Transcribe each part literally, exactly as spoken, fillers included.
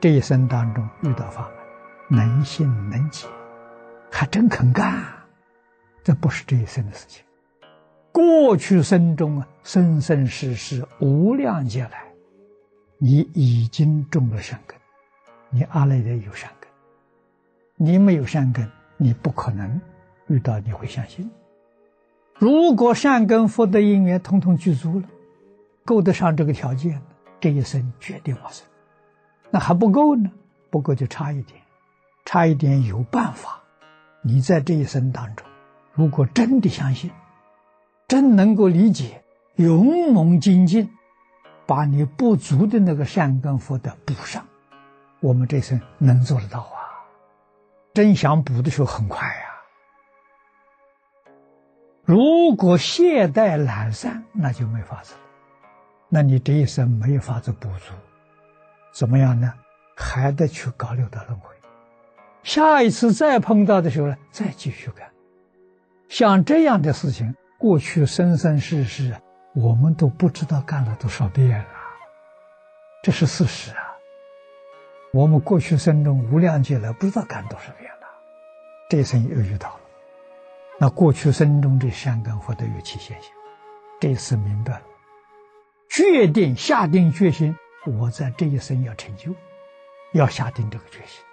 这一生当中遇到法门，能信能解，还真肯干，这不是这一生的事情。过去生中啊，生生世世无量劫来，你已经种了善根，你阿赖耶有善根，你没有善根，你不可能遇到你会相信。如果善根福德因缘统统具足了，够得上这个条件，这一生决定往生。那还不够呢，不够就差一点，差一点有办法。你在这一生当中，如果真的相信，真能够理解，勇猛精进，把你不足的那个善根福德补上，我们这一生能做得到啊。真想补的时候很快啊。如果懈怠懒散，那就没法子了，那你这一生没有法子补足，怎么样呢？还得去搞六道轮回，下一次再碰到的时候呢，再继续干。像这样的事情，过去生生世世我们都不知道干了多少遍了，这是事实啊。我们过去生中无量劫来不知道干多少遍了，这一生又遇到了。那过去生中这善根福德有其现象，这次明白了，决定下定决心，我在这一生要成就，要下定这个决心。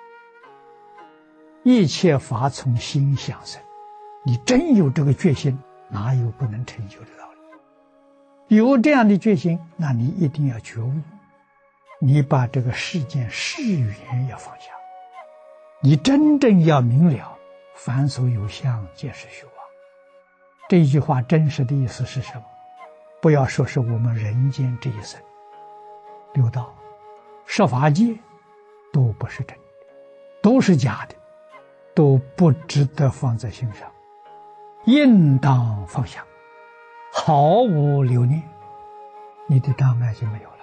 一切法从心想生，你真有这个决心，哪有不能成就的道理？有这样的决心，那你一定要觉悟，你把这个世间世缘要放下，你真正要明了，凡所有相，皆是虚妄。这一句话真实的意思是什么？不要说是我们人间这一生，六道、十法界都不是真的，都是假的，都不值得放在心上，应当放下，毫无留念，你的障碍就没有了。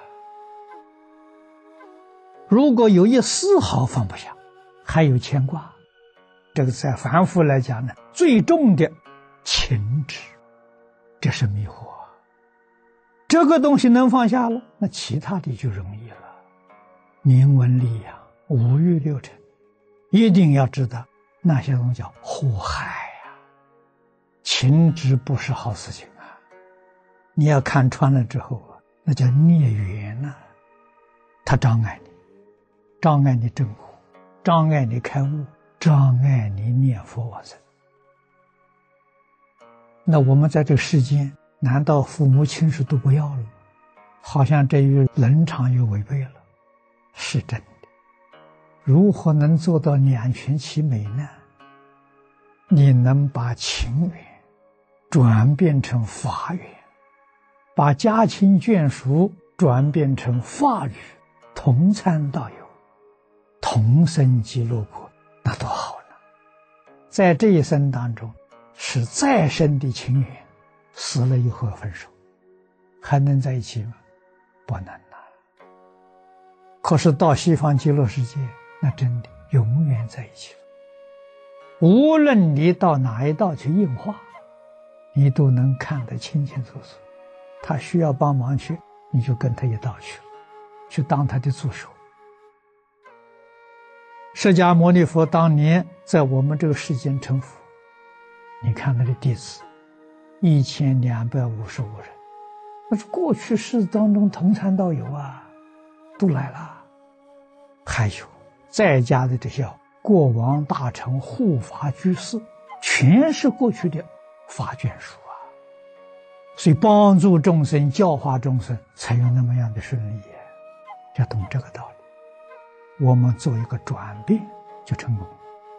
如果有一丝毫放不下，还有牵挂，这个在凡夫来讲呢，最重的情执，这是迷惑。这个东西能放下了，那其他的就容易了。明文利养，五欲六尘，一定要知道那些东西叫祸害呀、啊，情执不是好事情啊。你要看穿了之后啊，那叫孽缘啊，它障碍你，障碍你证果，障碍你开悟，障碍你念佛往生。那我们在这个世间，难道父母亲属都不要了吗？好像这与伦常又违背了，是真的。如何能做到两全其美呢？你能把情缘转变成法缘，把家亲眷属转变成法侣，同参道友，同生极乐国，那多好呢！在这一生当中，是再深的情缘，死了以后分手，还能在一起吗？不能啊。可是到西方极乐世界，那真的永远在一起了。无论你到哪一道去应化，你都能看得清清楚楚。他需要帮忙去，你就跟他一道去了，去当他的助手。释迦牟尼佛当年在我们这个世间成佛，你看他的弟子一千两百五十五人，那是过去世当中同参道友啊，都来了。还有在家的这些国王大臣护法居士，全是过去的法眷属啊，所以帮助众生教化众生才有那么样的顺利。要懂这个道理，我们做一个转变就成功。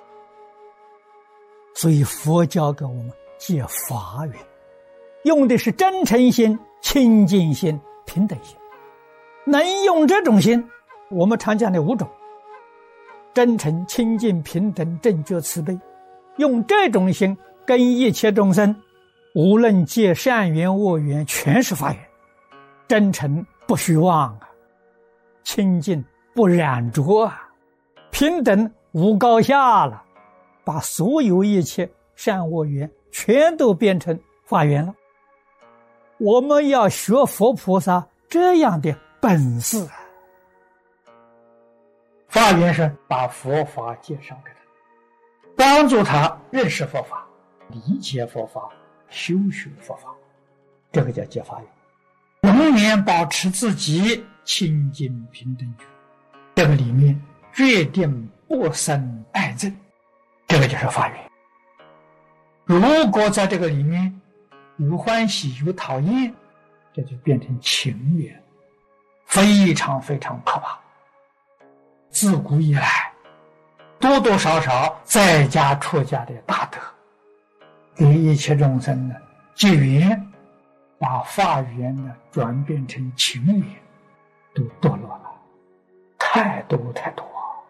所以佛教给我们借法缘，用的是真诚心、清净心、平等心。能用这种心，我们常讲的五种：真诚、清净、平等、正觉、慈悲。用这种心跟一切众生，无论结善缘恶缘，全是法缘。真诚不虚妄啊，清净不染浊啊，平等无高下了，把所有一切善恶缘全都变成法缘了。我们要学佛菩萨这样的本事啊， 发愿是把佛法介绍给他，帮助他认识佛法，理解佛法，修学佛法，这个叫结发愿。永远保持自己清净平等觉，这个里面决定不生爱憎，这个就是发愿。如果在这个里面有欢喜有讨厌，这就变成情缘，非常非常可怕。自古以来多多少少在家出家的大德，给一切众生呢结缘，把法缘呢转变成情缘，都堕落了，太多太多。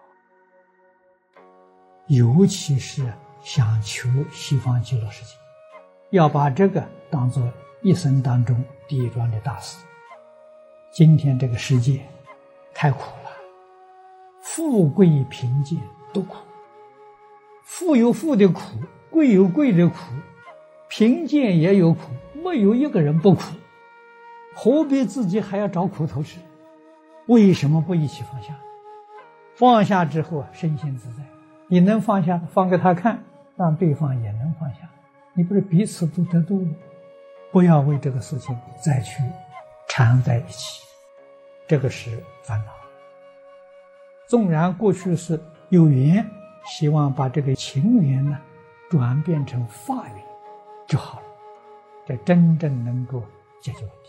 尤其是想求西方极乐世界，要把这个当作一生当中第一桩的大事。今天这个世界太苦了，富贵贫贱都苦，富有富的苦，贵有贵的苦，贫贱也有苦，没有一个人不苦，何必自己还要找苦头吃？为什么不一起放下？放下之后啊，身心自在。你能放下，放给他看，让对方也能放下，你不是彼此都得度吗？不要为这个事情再去缠在一起，这个是烦恼。纵然过去是有缘，希望把这个情缘呢转变成法缘就好了，这真正能够解决问题。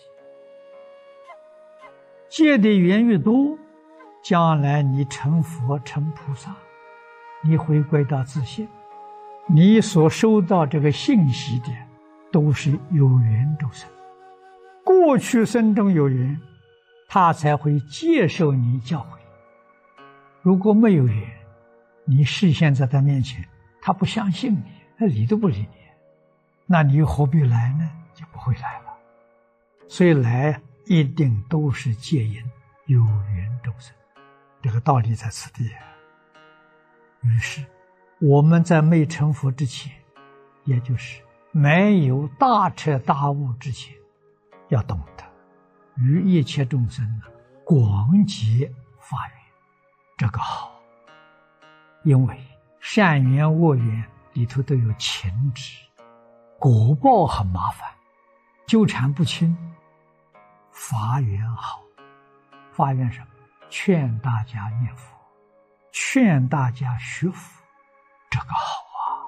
结的缘越多，将来你成佛成菩萨，你回归到自信，你所收到这个信息的都是有缘众生，过去生中有缘，他才会接受你教诲。如果没有缘，你示现在他面前，他不相信你，他理都不理你，那你何必来呢？就不会来了。所以来一定都是戒因，有缘众生，这个道理在此地。于是我们在没成佛之前，也就是没有大彻大悟之前，要懂得与一切众生广结法缘，这个好。因为善缘恶缘里头都有情执，果报很麻烦，纠缠不清。法缘好，法缘什么？劝大家念佛，劝大家学佛，这个好啊。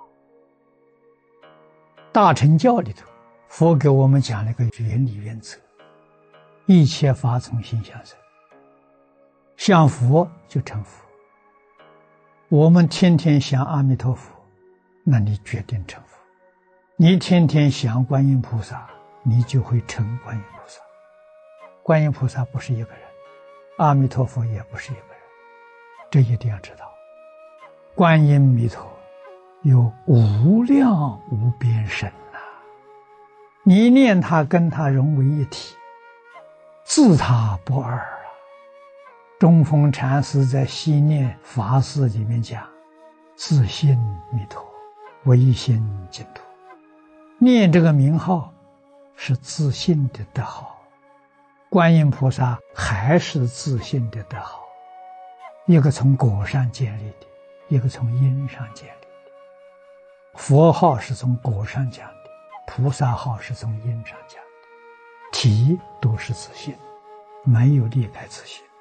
大乘教里头，佛给我们讲了一个原理原则：一切法从心想生，想佛就成佛。我们天天想阿弥陀佛，那你决定成佛；你天天想观音菩萨，你就会成观音菩萨。观音菩萨不是一个人，阿弥陀佛也不是一个人，这一定要知道。观音弥陀有无量无边身啊，你念他跟他融为一体，自他不二啊。中峰禅师在西念法事里面讲，自信弥陀，唯心净土。念这个名号是自信的德号，观音菩萨还是自信的德号，一个从果上建立的，一个从因上建立的。佛号是从果上讲的，菩萨号是从因上讲的，体都是自信，没有离开自信。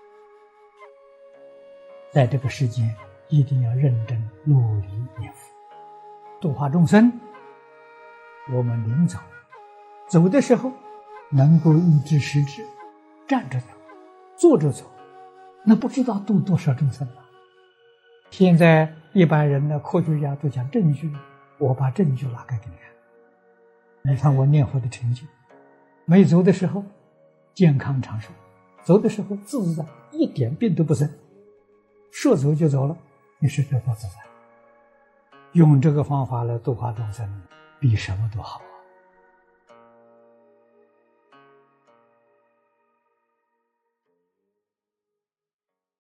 在这个世间一定要认真努力念佛，度化众生。我们临走走的时候能够一直实质，站着走，坐着走，那不知道度多少众生了。现在一般人呢，科学家都讲证据，我把证据拿开给你看。你看我念佛的成就，没走的时候健康长寿，走的时候自自在，一点病都不生，说走就走了，你是多多自在。用这个方法来度化众生，比什么都好。